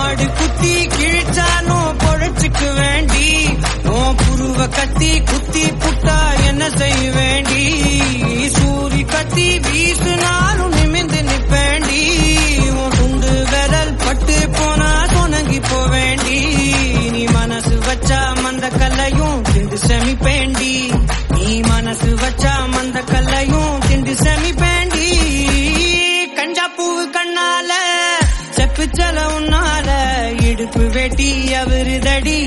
ஆடு குத்தி கிழிச்சாலும் பொழைச்சுக்கு வேண்டி உன் புருவ கத்தி குத்தி புட்டா என்ன செய்ய வேண்டி சூரி கத்தி வீசுனாலும் நிமிந்து நிப்பேண்டி உன் துண்டு விரல் பட்டு போனா சொனங்கி போவேண்டி நீ மனசு வச்சா மந்த கல்லையும் திண்டு செமிப்பேண்டி நீ மனசு வச்சா மந்த கல்லையும் திண்டு செமிப்பேண்டி கஞ்சா பூவு கண்ணால செப்புச்சல உன்னால இடுப்பு வெட்டி அவருதடி